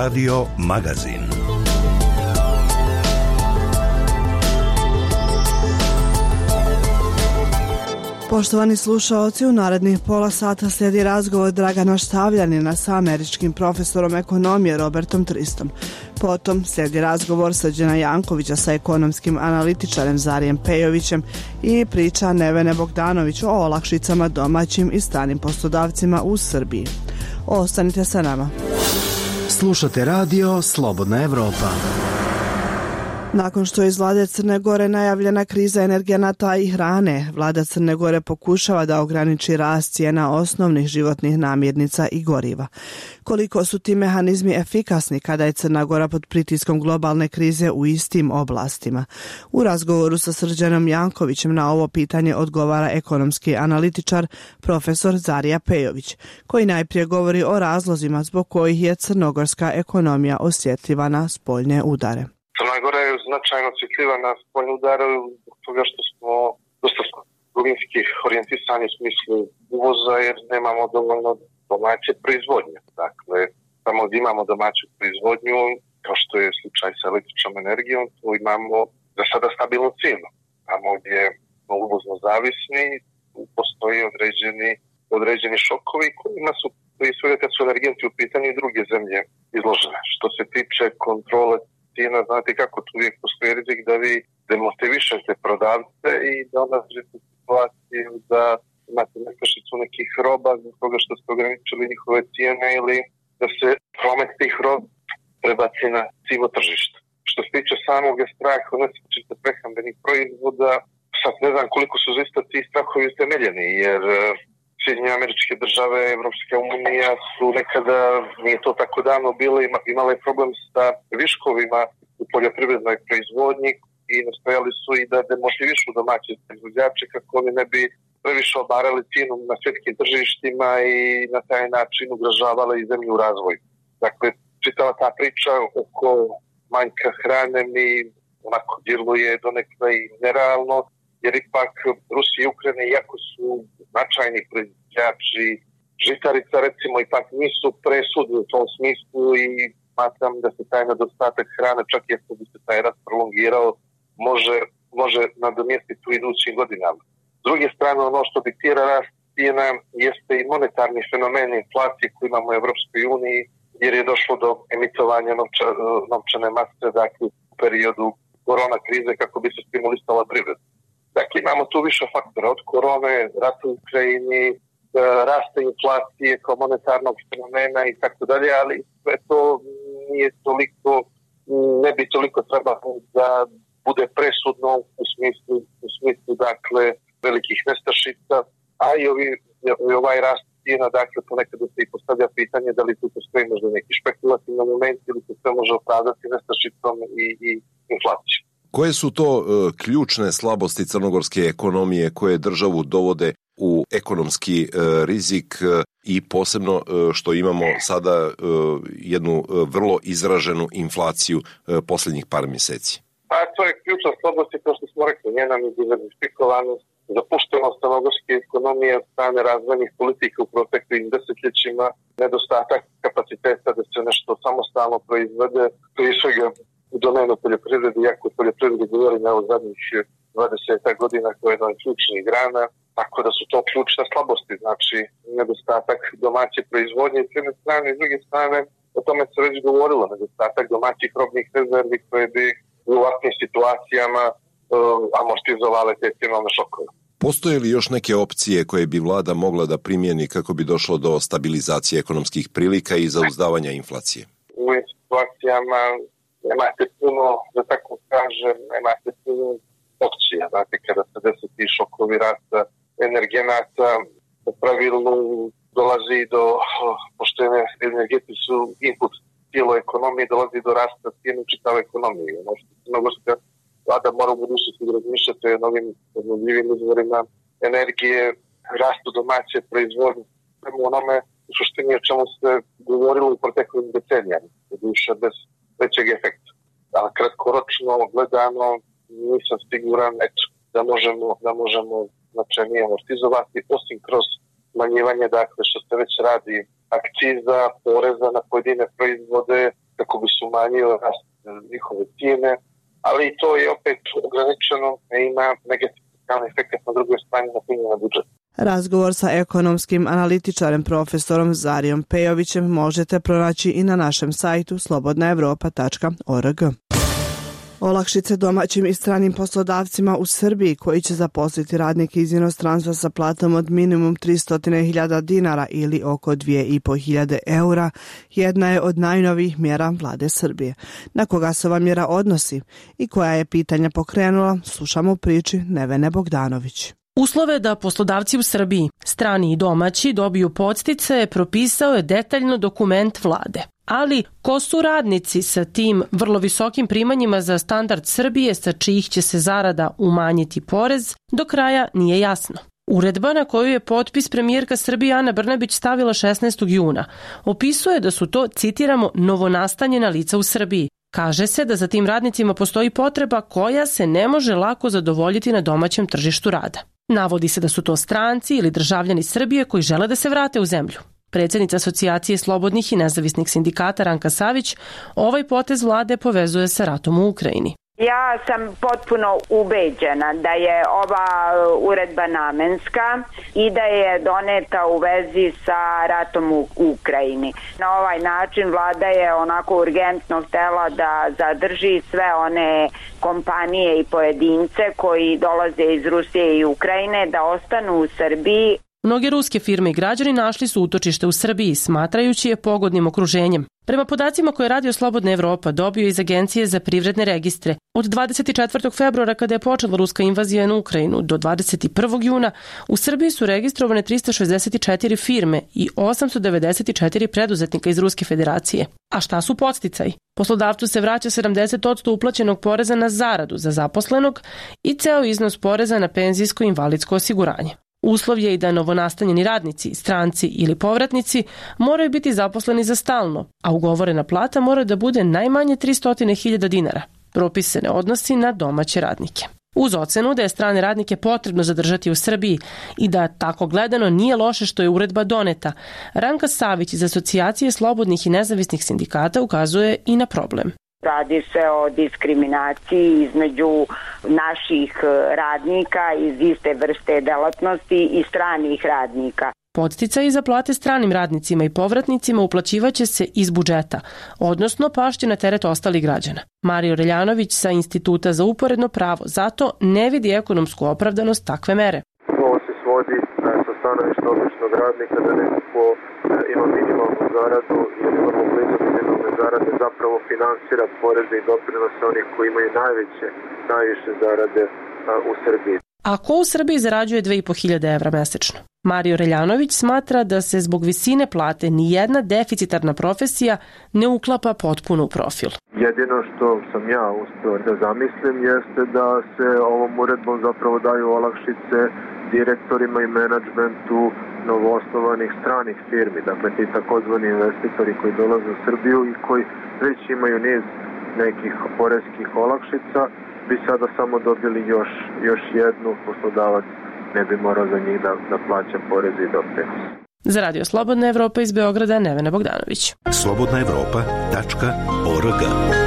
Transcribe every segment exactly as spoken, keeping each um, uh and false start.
Radio Magazin. Poštovani slušaoci, u narednih pola sata slijedi razgovor Dragana Štavljanina sa američkim profesorom ekonomije Robertom Tristom. Potom slijedi razgovor Srđana Jankovića sa ekonomskim analitičarem Zarijem Pejovićem i priča Nevene Bogdanović o olakšicama domaćim i stranim poslodavcima u Srbiji. Ostanite sa nama. Slušate radio Slobodna Evropa. Nakon što je iz vlade Crne Gore najavljena kriza energenata i hrane, vlada Crne Gore pokušava da ograniči rast cijena osnovnih životnih namirnica i goriva. Koliko su ti mehanizmi efikasni kada je Crna Gora pod pritiskom globalne krize u istim oblastima? U razgovoru sa Srđanom Jankovićem na ovo pitanje odgovara ekonomski analitičar profesor Zarija Pejović, koji najprije govori o razlozima zbog kojih je crnogorska ekonomija osjetljiva na spoljne udare. Crna Gora je značajno osjetljiva na spoljne udare zbog toga što smo dosta trgovinski orijentisani u smislu uvoza jer nemamo dovoljno domaće proizvodnje. Dakle, tamo gdje imamo domaću proizvodnju, kao što je slučaj sa električnom energijom, tu imamo za sada stabilnu cijenu. Tamo gdje smo uvozno zavisni, postoji određeni, određeni šokovi kojima su, prije svega kad su energenti u pitanju i druge zemlje izložene. Što se tiče kontrole cijena, znate kako tu uvijek postoji rizik da vi demotivišete prodavce i da onda žete situaciju da imate nestašicu nekih roba zbog toga što ste ograničili njihove cijene ili da se promet tih roba prebaci na sivo tržište. Što se tiče samog straha od nestašice prehrambenih proizvoda, sad ne znam koliko su zaista ti strahovi utemeljeni, jer Sjedinjene Američke Države, Evropska unija su nekada, nije to tako davno bilo, imale problem sa viškovima u poljoprivrednoj proizvodnji i nastojali su i da demotivišu domaće proizvođače kako oni ne bi previše obarali cijenu na svjetskim tržištima i na taj način ugrožavali i zemlju u razvoju. Dakle, čitava ta priča oko manjka hrane mi onako djeluje donekle i nerealno, jer ipak Rusija i Ukrajina, iako su značajni proizvođači žitarica, recimo, ipak nisu presudni u tom smislu i smatram da se taj nedostatak hrane, čak i ako bi se taj rast prolongirao, može, može nadomjestiti u idućim godinama. S druge strane, ono što diktira rast cijena jeste i monetarni fenomen inflacije koji imamo u Evropskoj uniji, jer je došlo do emitovanja novča, novčane mase, dakle, u periodu korona krize kako bi se stimulisala privreda. Dakle, imamo tu više faktora od korone, rata u Ukrajini, raste inflacije kao monetarnog fenomena i tako dalje, ali sve to nije toliko, ne bi toliko trebalo da bude presudno u smislu, u smislu dakle, velikih nestašica, a i ovi, ovaj rast cijena, dakle, ponekad se i postavlja pitanje da li tu postoji možda neki špekulativni moment ili se sve može opravdati nestašicom i, i inflacijom. Koje su to e, ključne slabosti crnogorske ekonomije koje državu dovode u ekonomski e, rizik e, i posebno e, što imamo sada e, jednu e, vrlo izraženu inflaciju e, posljednjih par mjeseci? Pa to je ključna slabost, kao što smo rekli, njena diverzifikovanost, zapuštenost crnogorske ekonomije od strane razvojnih politika u proteklim desetljećima, nedostatak kapaciteta da se nešto samostalno proizvede, prije svega u domenu poljoprivrede, iako u poljoprivredi govorimo o zadnjih dvadeset godina koja je jedna od ključnih grana, tako da su to ključne slabosti, znači nedostatak domaće proizvodnje s jedne strane i s druge strane, o tome se već govorilo, nedostatak domaćih robnih rezervi koje bi u ovakvim situacijama uh, amortizovale te cjenovne šokove. Postoje li još neke opcije koje bi vlada mogla da primjeni kako bi došlo do stabilizacije ekonomskih prilika i zauzdavanja inflacije? U ovim situacijama nemate puno, da tako kažem, nemate puno opcija. Znate, kada se desi ti šokovi rasta energenata, u pravilu dolazi do, pošto energeti su input cijelo ekonomije, dolazi do rasta cijene u čitave ekonomije. Ono što crnogorska vlada mora u budućnosti razmišljati o novim obnovljivim izvorima energije, rastu domaće proizvodnje, prema onome u suštini o čemu se govorilo u proteklim decenijama, više bez većeg efekta. Ali kratkoročno gledano nisam siguran eto, da možemo, da možemo značajnije amortizovati, osim kroz smanjivanje, dakle, što se već radi akciza, poreza na pojedine proizvode, kad kako bi se umanjio rast njihove cijene, ali i to je opet ograničeno i ima negativni efekt na drugoj strani na punjenje budžeta. Razgovor sa ekonomskim analitičarem profesorom Zarijom Pejovićem možete pronaći i na našem sajtu slobodna evropa tačka org. Olakšice domaćim i stranim poslodavcima u Srbiji koji će zaposliti radnike iz inostranstva sa platom od minimum tristo hiljada dinara ili oko dvije i po hiljade eura jedna je od najnovijih mjera vlade Srbije. Na koga se ova mjera odnosi i koja je pitanja pokrenula, slušamo u priči Nevene Bogdanović. Uslove da poslodavci u Srbiji, strani i domaći, dobiju podsticaje propisao je detaljno dokument vlade. Ali ko su radnici sa tim vrlo visokim primanjima za standard Srbije sa čijih će se zarada umanjiti porez, do kraja nije jasno. Uredba na koju je potpis premijerka Srbije Ana Brnabić stavila šesnaestog juna opisuje da su to, citiramo, novonastanjena lica u Srbiji. Kaže se da za tim radnicima postoji potreba koja se ne može lako zadovoljiti na domaćem tržištu rada. Navodi se da su to stranci ili državljani Srbije koji žele da se vrate u zemlju. Predsjednica Asocijacije slobodnih i nezavisnih sindikata Ranka Savić ovaj potez vlade povezuje sa ratom u Ukrajini. Ja sam potpuno ubeđena da je ova uredba namenska i da je doneta u vezi sa ratom u Ukrajini. Na ovaj način vlada je onako urgentno htela da zadrži sve one kompanije i pojedince koji dolaze iz Rusije i Ukrajine da ostanu u Srbiji. Mnoge ruske firme i građani našli su utočište u Srbiji, smatrajući je pogodnim okruženjem. Prema podacima koje je Radio Slobodna Evropa dobio iz Agencije za privredne registre, od dvadeset četvrtog februara kada je počela ruska invazija na Ukrajinu do dvadeset prvog juna, u Srbiji su registrovane tristo šezdeset četiri firme i osamsto devedeset četiri preduzetnika iz Ruske federacije. A šta su podsticaji? Poslodavcu se vraća sedamdeset posto uplaćenog poreza na zaradu za zaposlenog i ceo iznos poreza na penzijsko i invalidsko osiguranje. Uslov je i da novonastanjeni radnici, stranci ili povratnici moraju biti zaposleni za stalno, a ugovorena plata mora da bude najmanje tristo hiljada dinara. Propis se ne odnosi na domaće radnike. Uz ocenu da je strane radnike potrebno zadržati u Srbiji i da tako gledano nije loše što je uredba doneta, Ranka Savić iz Asocijacije slobodnih i nezavisnih sindikata ukazuje i na problem. Radi se o diskriminaciji između naših radnika iz iste vrste delatnosti i stranih radnika. Podsticaji za plate stranim radnicima i povratnicima uplaćivaće se iz budžeta, odnosno pašće na teret ostalih građana. Mario Reljanović sa Instituta za uporedno pravo zato ne vidi ekonomsku opravdanost takve mere. Ovo se svodi sa stanovišta običnog radnika da neko ko ima minimalnu zaradu ili vrlo blizu minimalne zarade zapravo finansira poreze i doprinose onih koji imaju najveće, najviše zarade u Srbiji. A ko u Srbiji zarađuje dve i po hiljade evra mesečno? Mario Reljanović smatra da se zbog visine plate nijedna deficitarna profesija ne uklapa potpuno u profil. Jedino što sam ja uspeo da zamislim jeste da se ovom uredbom zapravo daju olakšice direktorima i menadžmentu novoosnovanih stranih firmi, dakle ti takozvani investitori koji dolaze u Srbiju i koji već imaju niz nekih poreskih olakšica, bi sada samo dobili još, još jednu, poslodavac ne bi morao za njih da, da plaća poreze i doprinose. Za Radio Slobodna Evropa iz Beograda, Nevena Bogdanović. slobodna evropa tačka org.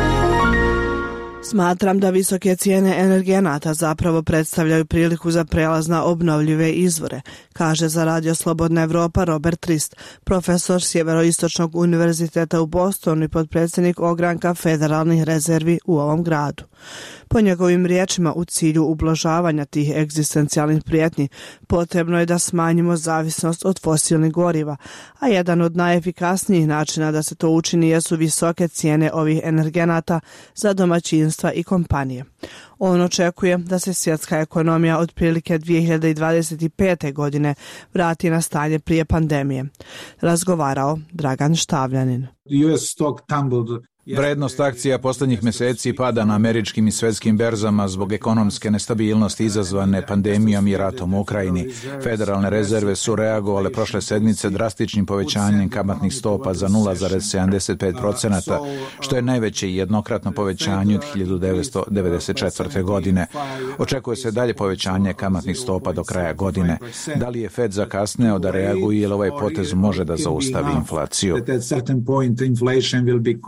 Smatram da visoke cijene energenata zapravo predstavljaju priliku za prelaz na obnovljive izvore, kaže za Radio Slobodna Evropa Robert Trist, profesor Sjeveroistočnog univerziteta u Bostonu i potpredsjednik ogranka federalnih rezervi u ovom gradu. Po njegovim riječima, u cilju ublažavanja tih egzistencijalnih prijetnji potrebno je da smanjimo zavisnost od fosilnih goriva, a jedan od najefikasnijih načina da se to učini jesu visoke cijene ovih energenata za domaćinstva i kompanije. On očekuje da se svjetska ekonomija otprilike dvije hiljade dvadeset pete. godine vrati na stanje prije pandemije. Razgovarao Dragan Štavljanin. U S stock tumbled. Vrednost akcija posljednjih mjeseci pada na američkim i svjetskim berzama zbog ekonomske nestabilnosti izazvane pandemijom i ratom u Ukrajini. Federalne rezerve su reagovale prošle sedmice drastičnim povećanjem kamatnih stopa za nula zarez sedamdeset pet posto, što je najveće jednokratno povećanje od hiljadu devetsto devedeset četvrte. godine. Očekuje se dalje povećanje kamatnih stopa do kraja godine. Da li je Fed zakasneo da reaguje ili ovaj potez može da zaustavi inflaciju?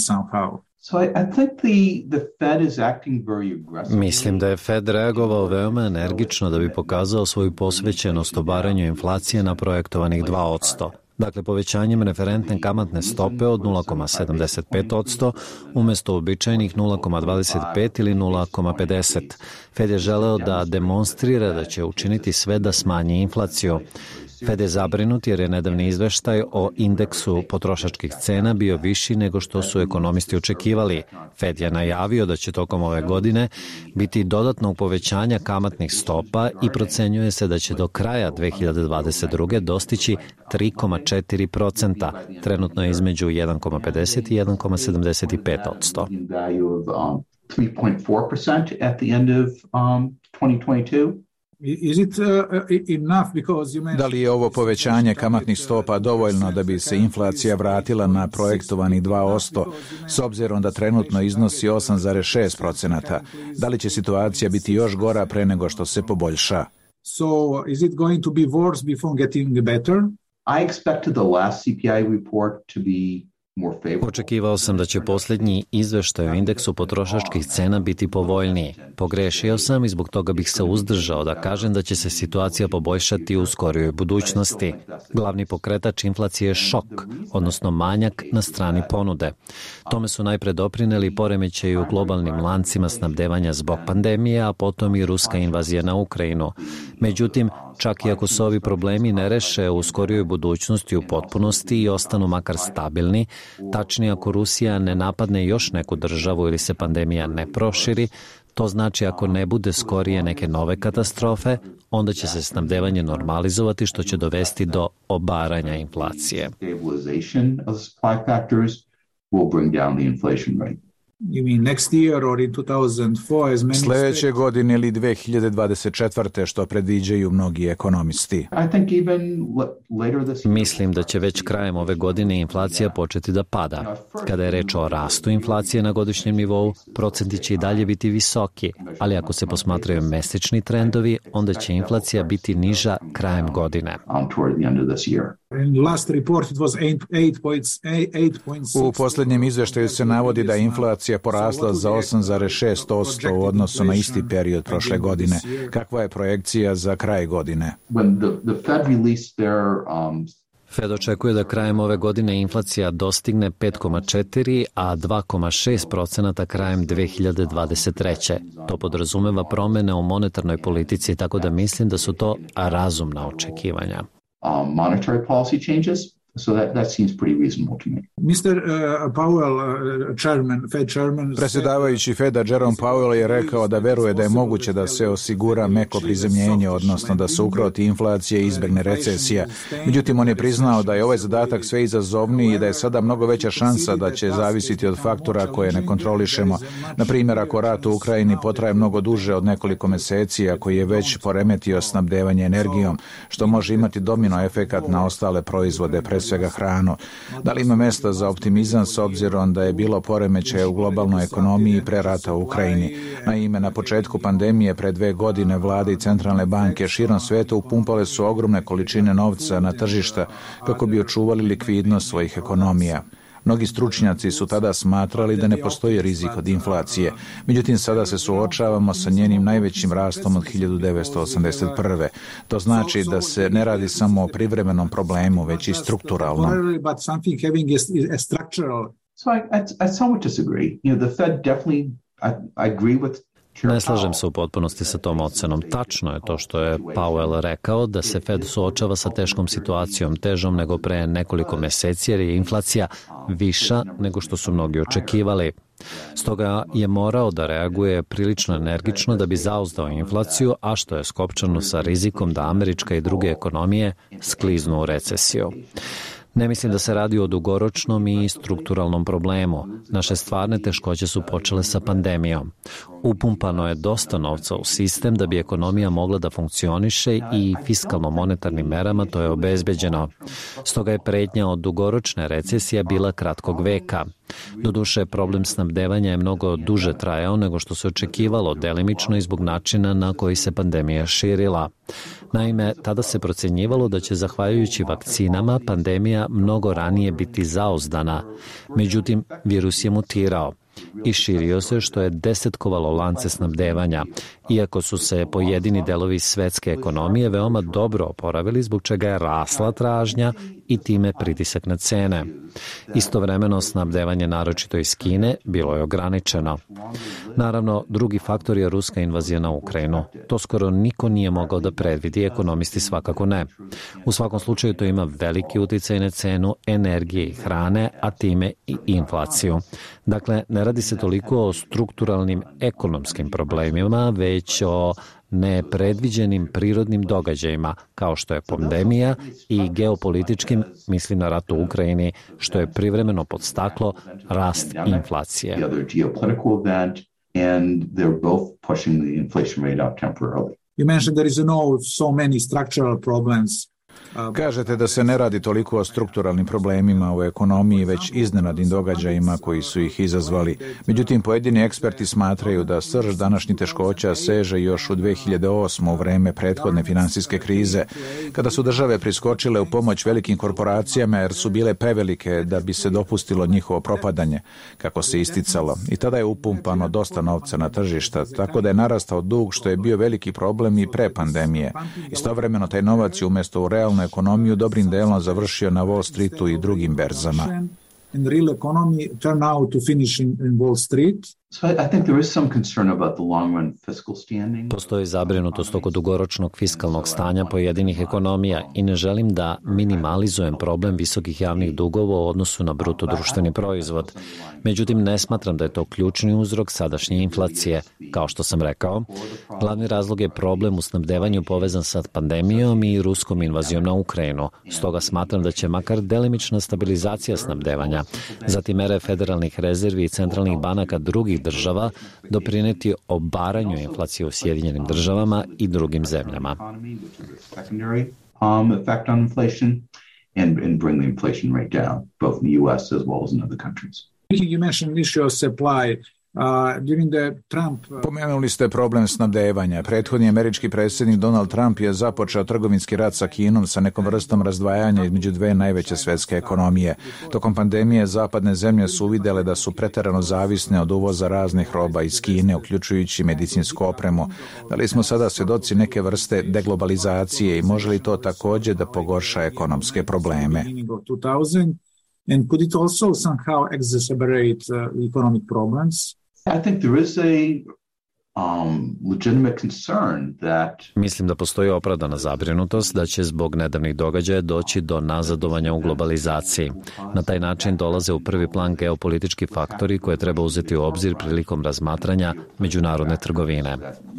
Mislim da je Fed reagovao veoma energično da bi pokazao svoju posvećenost obaranju inflacije na projektovanih dva posto. Dakle, povećanjem referentne kamatne stope od nula zarez sedamdeset pet posto umjesto uobičajenih nula zarez dvadeset pet ili nula zarez pedeset. Fed je želeo da demonstrira da će učiniti sve da smanji inflaciju. Fed je zabrinut jer je nedavni izveštaj o indeksu potrošačkih cena bio viši nego što su ekonomisti očekivali. Fed je najavio da će tokom ove godine biti dodatnog povećanja kamatnih stopa i procenjuje se da će do kraja dve hiljade dvadeset druge dostići tri zarez četiri posto, trenutno je između jedan zarez pedeset i jedan zarez sedamdeset pet posto. three point four percent at the end of um, twenty twenty-two. Is it uh, enough because you mentioned... Da li je ovo povećanje kamatnih stopa dovoljno da bi se inflacija vratila na projektovani dva posto s obzirom da trenutno iznosi osam zarez šest posto? Da li će situacija biti još gora pre nego što se poboljša? So is it going to be worse before getting better? I expected the last C P I report to be Očekivao sam da će posljednji izveštaj o indeksu potrošačkih cena biti povoljniji. Pogrešio sam i zbog toga bih se uzdržao da kažem da će se situacija poboljšati u skorijoj budućnosti. Glavni pokretač inflacije je šok, odnosno manjak na strani ponude. Tome su najpre doprineli poremećaji u globalnim lancima snabdevanja zbog pandemije, a potom i ruska invazija na Ukrajinu. Međutim, čak i ako se ovi problemi ne reše u skorijoj budućnosti u potpunosti i ostanu makar stabilni, tačnije ako Rusija ne napadne još neku državu ili se pandemija ne proširi, to znači ako ne bude skorije neke nove katastrofe, onda će se snabdevanje normalizovati što će dovesti do obaranja inflacije. You mean next year or in two thousand four, as many Sljedeće godine ili dve hiljade dvadeset četvrte što predviđaju mnogi ekonomisti. I think even later this year. Mislim da će već krajem ove godine inflacija početi da pada. Kada je reč o rastu inflacije na godišnjem nivou, procenti će i dalje biti visoki, ali ako se posmatraju mesečni trendovi, onda će inflacija biti niža krajem godine. U posljednjem izveštaju se navodi da je inflacija porasla za osam zarez šest posto u odnosu na isti period prošle godine. Kakva je projekcija za kraj godine? Fed očekuje da krajem ove godine inflacija dostigne pet zarez četiri, a dva zarez šest posto krajem dve hiljade dvadeset treće. To podrazumeva promene u monetarnoj politici, tako da mislim da su to razumna očekivanja. Um, monetary policy changes. So that, that seems pretty reasonable to me. mister Uh, Powell, uh, chairman, Fed chairman, predsjedavajući Feda Jerome Powell je rekao da veruje da je moguće da se osigura meko prizemljenje, odnosno da se ukroti inflacija i izbjegne recesija. Međutim, on je priznao da je ovaj zadatak sve izazovniji i da je sada mnogo veća šansa da će zavisiti od faktora koje ne kontrolišemo. Na primjer, ako rat u Ukrajini potraje mnogo duže od nekoliko meseci, ako je već poremetio snabdevanje energijom, što može imati domino efekat na ostale proizvode, pre svega hranu. Da li ima mjesta za optimizam s obzirom da je bilo poremećaja u globalnoj ekonomiji pre rata u Ukrajini? Naime, na početku pandemije pre dve godine vlade i centralne banke širom sveta upumpale su ogromne količine novca na tržišta kako bi očuvali likvidnost svojih ekonomija. Mnogi stručnjaci su tada smatrali da ne postoji rizik od inflacije. Međutim, sada se suočavamo sa njenim najvećim rastom od hiljadu devetsto osamdeset prve. To znači da se ne radi samo o privremenom problemu, već i strukturalnom. So I, I, I somewhat disagree. You know, the Fed definitely, I, I agree with Ne slažem se u potpunosti sa tom ocenom. Tačno je to što je Powell rekao, da se Fed suočava sa teškom situacijom, težom nego pre nekoliko meseci, jer je inflacija viša nego što su mnogi očekivali. Stoga je morao da reaguje prilično energično da bi zauzdao inflaciju, a što je skopčano sa rizikom da američka i druge ekonomije skliznu u recesiju. Ne mislim da se radi o dugoročnom i strukturalnom problemu. Naše stvarne teškoće su počele sa pandemijom. Upumpano je dosta novca u sistem da bi ekonomija mogla da funkcioniše i fiskalno-monetarnim merama to je obezbeđeno. Stoga je pretnja od dugoročne recesije bila kratkog veka. Doduše, problem snabdevanja je mnogo duže trajao nego što se očekivalo, delimično i zbog načina na koji se pandemija širila. Naime, tada se procenjivalo da će, zahvaljujući vakcinama, pandemija mnogo ranije biti zauzdana. Međutim, virus je mutirao i širio se, što je desetkovalo lance snabdevanja, iako su se pojedini delovi svetske ekonomije veoma dobro oporavili, zbog čega je rasla tražnja i time pritisak na cene. Istovremeno, snabdevanje, naročito iz Kine, bilo je ograničeno. Naravno, drugi faktor je ruska invazija na Ukrajinu. To skoro niko nije mogao da predvidi, ekonomisti svakako ne. U svakom slučaju to ima veliki uticaj na cenu energije i hrane, a time i inflaciju. Dakle, ne radi se toliko o strukturalnim ekonomskim problemima, već o nepredviđenim prirodnim događajima, kao što je pandemija, i geopolitičkim, mislim na rat u Ukrajini, što je privremeno podstaklo rast inflacije. You mentioned there is no so many structural problems. Kažete da se ne radi toliko o strukturalnim problemima u ekonomiji, već iznenadnim događajima koji su ih izazvali. Međutim, pojedini eksperti smatraju da srž današnjih teškoća seže još u dve hiljade osme u vreme prethodne finansijske krize, kada su države priskočile u pomoć velikim korporacijama jer su bile prevelike da bi se dopustilo njihovo propadanje, kako se isticalo. I tada je upumpano dosta novca na tržišta, tako da je narastao dug, što je bio veliki problem i pre pandemije. Istovremeno taj novac je umjesto u realnu ekonomiju dobrim delom završio na Wall Streetu i drugim berzama. And real economy turn out to finish in, in Wall Street. So I think there is some concern about the long run fiscal standing. Postoji zabrinutost oko dugoročnog fiskalnog stanja pojedinih ekonomija i ne želim da minimalizujem problem visokih javnih dugova u odnosu na bruto društveni proizvod. Međutim, ne smatram da je to ključni uzrok sadašnje inflacije. Kao što sam rekao, glavni razlog je problem u snabdevanju povezan sa pandemijom i ruskom invazijom na Ukrajinu. Stoga smatram da će makar delimična stabilizacija snabdevanja, zatim mere federalnih rezervi i centralnih banaka drugih država doprineti obaranju inflacije u Sjedinjenim državama i drugim zemljama. You mentioned issue of supply. Uh, during the Trump, uh... Pomenuli ste problem snabdevanja. Prethodni američki predsjednik Donald Trump je započeo trgovinski rat sa Kinom sa nekom vrstom razdvajanja između dve najveće svetske ekonomije. Tokom pandemije zapadne zemlje su uvidele da su preterano zavisne od uvoza raznih roba iz Kine, uključujući medicinsku opremu. Da li smo sada svedoci neke vrste deglobalizacije i može li to također da pogorša ekonomske probleme? And could it also somehow exacerbate uh, economic problems? I think there is a um, legitimate concern that... Mislim da postoji opravdana zabrinutost da će zbog nedavnih događaja doći do nazadovanja u globalizaciji. Na taj način dolaze u prvi plan geopolitički faktori koje treba uzeti u obzir prilikom razmatranja međunarodne trgovine.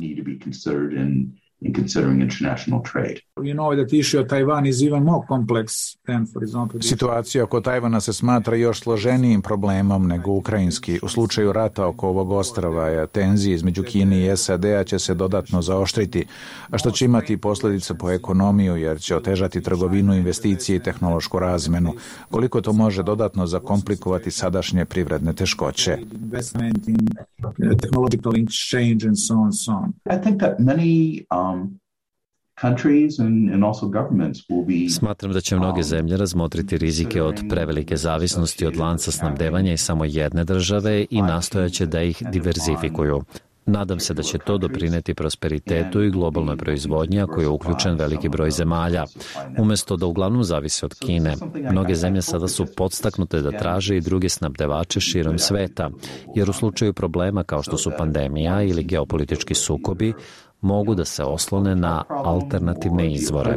In considering international trade. You know that the issue of Taiwan is even more complex than, for example, situacija oko Tajvana se smatra još složenijim problemom nego ukrajinski. U slučaju rata oko ovog ostrava je tenzije između Kine i S A D-a će se dodatno zaoštriti, a što će imati posljedice po ekonomiju jer će otežati trgovinu, investicije i tehnološku razmenu. Koliko to može dodatno zakomplikovati sadašnje privredne teškoće? Investment in technological exchange and so on so on. I think that many um, Smatram da će mnoge zemlje razmotriti rizike od prevelike zavisnosti od lanca snabdevanja i samo jedne države i nastojaće da ih diverzifikuju. Nadam se da će to doprineti prosperitetu i globalnoj proizvodnji, ako je uključen veliki broj zemalja. Umesto da uglavnom zavise od Kine, mnoge zemlje sada su podstaknute da traže i druge snabdevače širom sveta, jer u slučaju problema kao što su pandemija ili geopolitički sukobi, mogu da se oslone na alternativne izvore.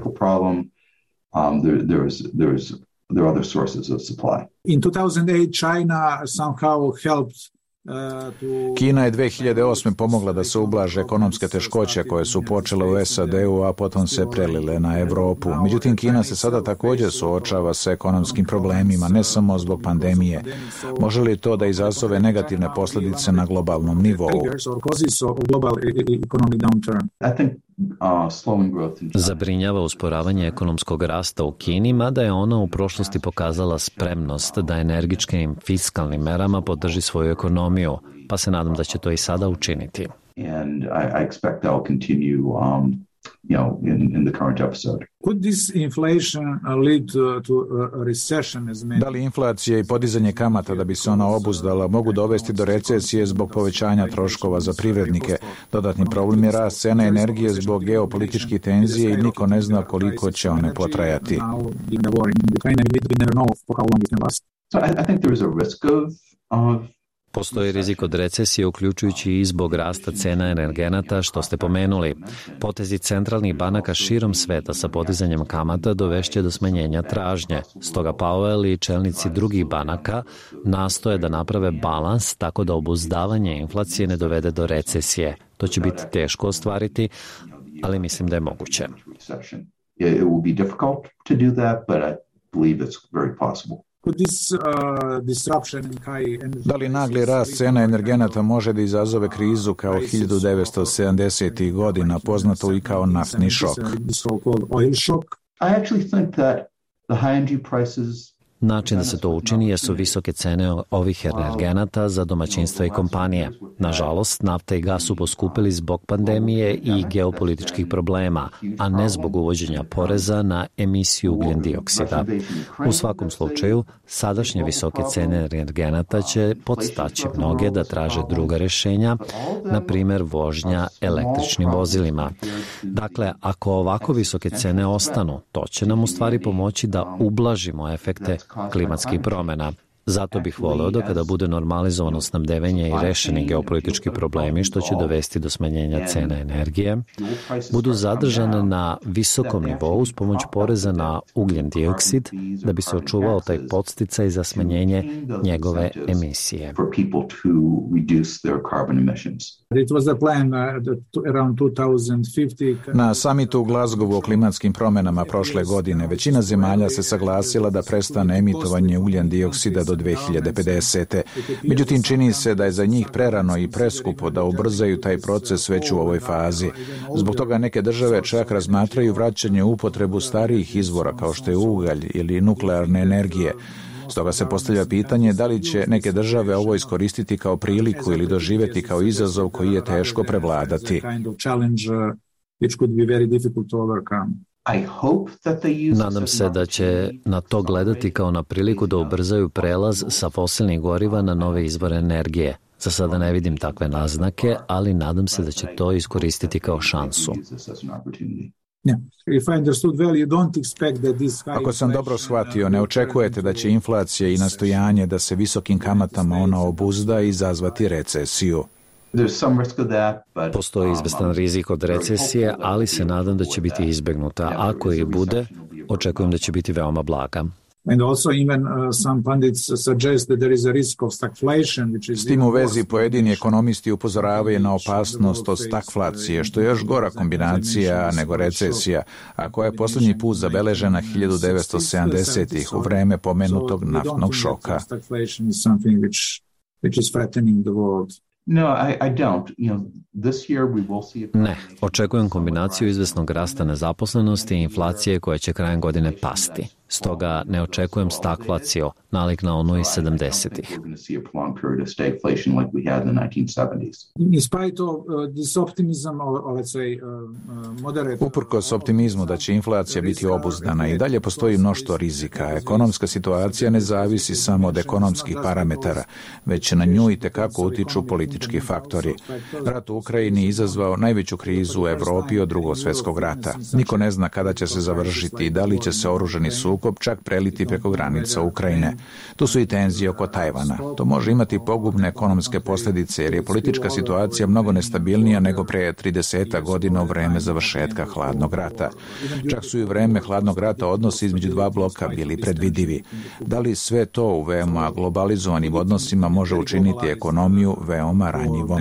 In two thousand eight, China somehow helped Kina je dve hiljade osme pomogla da se ublaže ekonomske teškoće koje su počele u S A D-u, a potom se prelile na Evropu. Međutim, Kina se sada također suočava sa ekonomskim problemima, ne samo zbog pandemije. Može li to da izazove negativne posljedice na globalnom nivou? I think Zabrinjava usporavanje ekonomskog rasta u Kini, mada je ona u prošlosti pokazala spremnost da energičkim fiskalnim merama podrži svoju ekonomiju, pa se nadam da će to i sada učiniti. And I, I expect that will continue um, you know, in, in the current episode. Could this inflation lead to, to a recession as many? Da li inflacija i podizanje kamata da bi se ona obuzdala mogu dovesti do recesije zbog povećanja troškova za privrednike? Dodatni problem je rast cena energije zbog geopolitičkih tenzije i niko ne zna koliko će one potrajati. So I, I think there is a risk of, of Postoji rizik od recesije, uključujući i zbog rasta cena energenata, što ste pomenuli. Potezi centralnih banaka širom sveta sa podizanjem kamata dovešće do smanjenja tražnje. Stoga Powell i čelnici drugih banaka nastoje da naprave balans tako da obuzdavanje inflacije ne dovede do recesije. To će biti teško ostvariti, ali mislim da je moguće. It will be difficult to do that, but I believe it's very possible. Da li nagli rast cena energenata može da izazove krizu kao hiljadu devetsto sedamdesetih godina, poznato i kao naftni šok? I actually think that the high energy prices Način da se to učini jesu visoke cene ovih energenata za domaćinstva i kompanije. Nažalost, nafta i gas su poskupili zbog pandemije i geopolitičkih problema, a ne zbog uvođenja poreza na emisiju ugljen dioksida. U svakom slučaju, sadašnje visoke cene energenata će podstaći mnoge da traže druga rešenja, na primer vožnja električnim vozilima. Dakle, ako ovako visoke cene ostanu, to će nam u stvari pomoći da ublažimo efekte klimatskih promjena. Zato bih voleo da kada bude normalizovano snabdevanje i rešeni geopolitički problemi, što će dovesti do smanjenja cena energije, budu zadržane na visokom nivou uz pomoć poreza na ugljen dioksid, da bi se očuvao taj podsticaj za smanjenje njegove emisije. Na samitu u Glasgowu o klimatskim promjenama prošle godine većina zemalja se saglasila da prestane emitovanje ugljen dioksida do dve hiljade pedesete. Međutim, čini se da je za njih prerano i preskupo da ubrzaju taj proces već u ovoj fazi. Zbog toga neke države čak razmatraju vraćanje u upotrebu starijih izvora kao što je ugalj ili nuklearne energije. Stoga se postavlja pitanje da li će neke države ovo iskoristiti kao priliku ili doživjeti kao izazov koji je teško prevladati. Nadam se da će na to gledati kao na priliku da ubrzaju prelaz sa fosilnih goriva na nove izvore energije. Za sada ne vidim takve naznake, ali nadam se da će to iskoristiti kao šansu. Ako sam dobro shvatio, ne očekujete da će inflacija i nastojanje da se visokim kamatama ona obuzda i izazvati recesiju. Postoji izvestan rizik od recesije, ali se nadam da će biti izbegnuta. Ako i bude, očekujem da će biti veoma blaga. S tim u vezi pojedini ekonomisti upozoravaju na opasnost od stagflacije, što je još gora kombinacija nego recesija, a koja je posljednji put zabeležena hiljadu devetsto sedamdesetih u vreme pomenutog naftnog šoka. No, I, I don't. You know, this year we will see a... Ne, očekujem kombinaciju izvesnog rasta nezaposlenosti i inflacije koja će krajem godine pasti. Stoga ne očekujem stagflaciju, nalik na onu iz sedamdesetih. Uprkos optimizmu da će inflacija biti obuzdana, i dalje postoji mnoštvo rizika. Ekonomska situacija ne zavisi samo od ekonomskih parametara, već na nju i tekako utiču politički faktori. Rat u Ukrajini izazvao najveću krizu u Evropi od Drugog svjetskog rata. Niko ne zna kada će se završiti i da li će se oružani sukob čak preliti preko granica Ukrajine. Tu su i tenzije oko Tajvana. To može imati pogubne ekonomske posljedice jer je politička situacija mnogo nestabilnija nego pre trideset godina u vreme završetka hladnog rata. Čak su i u vreme hladnog rata odnosi između dva bloka bili predvidivi. Da li sve to u veoma globalizovanim odnosima može učiniti ekonomiju veoma ranjivom?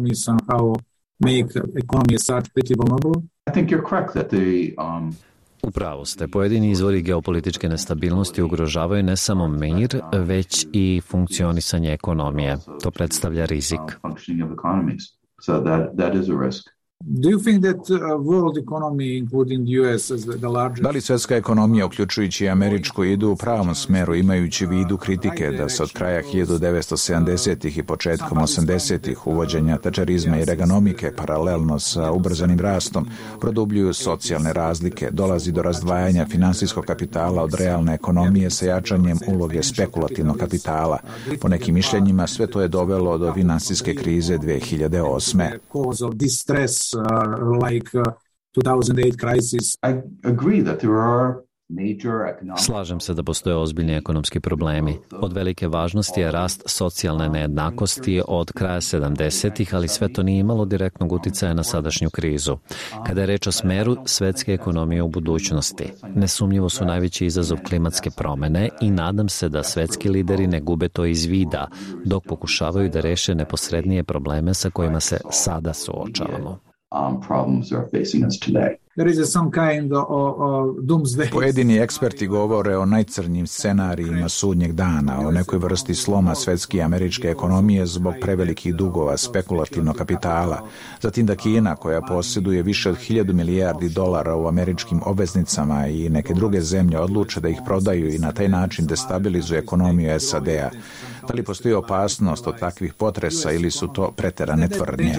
I think you're correct that the um Upravo ste, pojedini izvori geopolitičke nestabilnosti ugrožavaju ne samo mir, već i funkcionisanje ekonomije. To predstavlja rizik. Do you think that uh, world economy, including the U S, as the, the largest... Da li svetska ekonomija, uključujući i američku, idu u pravom smeru, imajući u vidu kritike da se od kraja hiljadu devetsto sedamdesetih i početkom osamdesetih uvođenja tačerizma i reganomike paralelno sa ubrzanim rastom produbljuju socijalne razlike, dolazi do razdvajanja finansijskog kapitala od realne ekonomije sa jačanjem uloge spekulativnog kapitala. Po nekim mišljenjima sve to je dovelo do finansijske krize dve hiljade osme. Uh, like uh, two thousand eight crisis. I agree that there are major economic... Slažem se da postoje ozbiljni ekonomski problemi. Od velike važnosti je rast socijalne nejednakosti od kraja sedamdesetih, ali sve to nije imalo direktnog uticaja na sadašnju krizu. Kada je reč o smeru svetske ekonomije u budućnosti, nesumnjivo su najveći izazov klimatske promene i nadam se da svetski lideri ne gube to iz vida dok pokušavaju da reše neposrednije probleme sa kojima se sada suočavamo. Um, problems are facing us today. There is some kind of, of doomsday. Pojedini eksperti govore o najcrnjim scenarijima sudnjeg dana, o nekoj vrsti sloma svetske i američke ekonomije zbog prevelikih dugova, spekulativnog kapitala. Zatim da Kina, koja posjeduje više od hiljadu milijardi dolara u američkim obveznicama i neke druge zemlje odluče da ih prodaju i na taj način destabilizuju ekonomiju S A D-a. Da li postoji opasnost od takvih potresa ili su to preterane tvrdnje?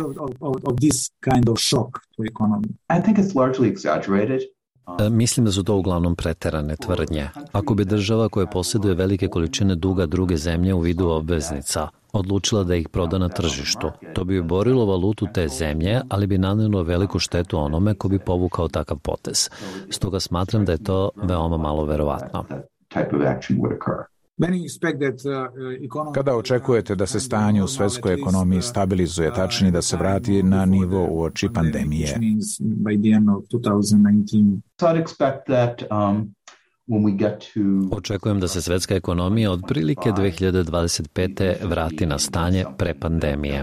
I think it's largely exaggerated. Mislim da su to uglavnom preterane tvrdnje. Ako bi država koja posjeduje velike količine duga druge zemlje u vidu obveznica odlučila da ih proda na tržištu, to bi oborilo valutu te zemlje, ali bi nanelo veliku štetu onome ko bi povukao takav potez. Stoga smatram da je to veoma malo verovatno. Kada očekujete da se stanje u svetskoj ekonomiji stabilizuje, tačnije da se vrati na nivo uoči pandemije? Očekujem da se svetska ekonomija otprilike dve hiljade dvadeset pete vrati na stanje pre pandemije.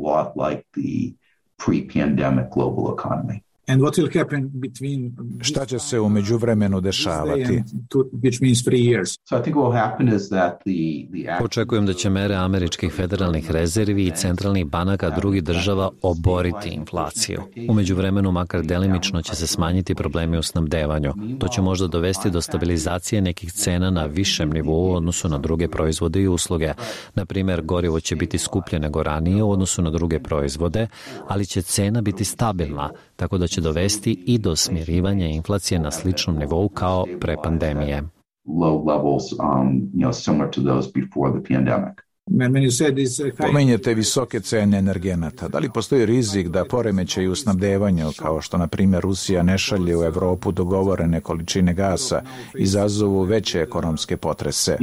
And what will happen between Šta će se u međuvremenu dešavati? Očekujem da će mere američkih federalnih rezervi i centralnih banaka drugih država oboriti inflaciju. U međuvremenu makar delimično će se smanjiti problemi u snabdevanju. To će možda dovesti do stabilizacije nekih cena na višem nivou u odnosu na druge proizvode i usluge. Na primjer, gorivo će biti skuplje nego ranije u odnosu na druge proizvode, ali će cena biti stabilna, tako da će dovesti i do smirivanja inflacije na sličnom nivou kao pre pandemije. Pomenjete visoke cene energenata. Da li postoji rizik da poremećaji u snabdevanju, kao što na primjer Rusija ne šalje u Evropu dogovorene količine gasa, izazovu veće ekonomske potrese?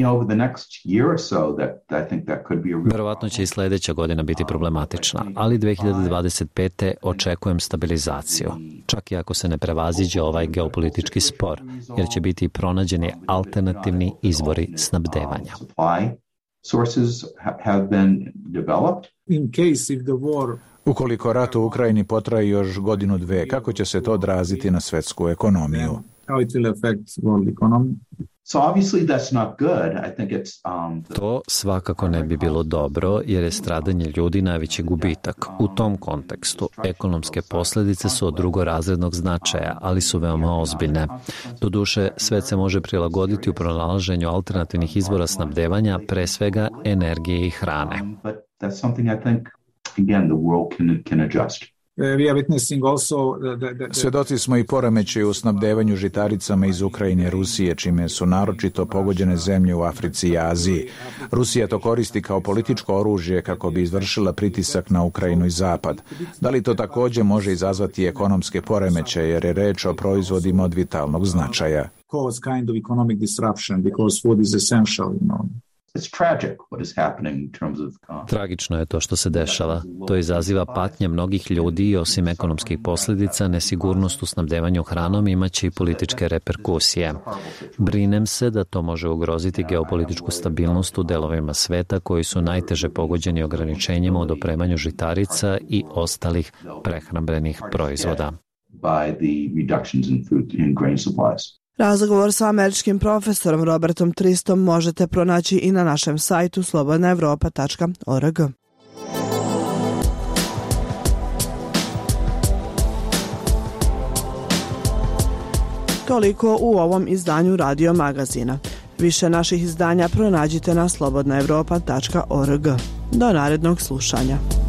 Verovatno će i sljedeća godina biti problematična, ali dve hiljade dvadeset pete očekujem stabilizaciju, čak i ako se ne prevaziđe ovaj geopolitički spor, jer će biti pronađeni alternativni izvori snabdevanja. Sources have been developed. In case if the war Ukoliko rat u Ukrajini potraje još godinu dve, kako će se to odraziti na svetsku ekonomiju? How it will affect world economy? So obviously that's not good. I think it's um To svakako ne bi bilo dobro jer je stradanje ljudi najveći gubitak. U tom kontekstu ekonomske posljedice su od drugorazrednog značaja, ali su veoma ozbiljne. Doduše, svet se može prilagoditi u pronalaženju alternativnih izvora snabdevanja, pre svega energije i hrane. but that's something I think again the world can can adjust. We are witnessing also the, the, the... Svjedoci smo i poremećaja u snabdevanju žitaricama iz Ukrajine i Rusije, čime su naročito pogođene zemlje u Africi i Aziji. Rusija to koristi kao političko oružje kako bi izvršila pritisak na Ukrajinu i Zapad. Da li to također može izazvati ekonomske poremećaje jer je reč o proizvodima od vitalnog značaja? Cause kind of economic disruption because food is essential, you know. It's tragic what is happening in terms of uh, Tragično je to što se dešava. To izaziva patnje mnogih ljudi i osim ekonomskih posljedica, nesigurnost u snabdevanju hranom imaće i političke reperkusije. Brinem se da to može ugroziti geopolitičku stabilnost u delovima sveta koji su najteže pogođeni ograničenjima u dopremanju žitarica i ostalih prehrambenih proizvoda. by the reductions in food in grain supplies. Razgovor sa američkim profesorom Robertom Tristom možete pronaći i na našem sajtu slobodna evropa tačka org. Toliko u ovom izdanju Radio Magazina. Više naših izdanja pronađite na slobodna evropa tačka org. Do narednog slušanja.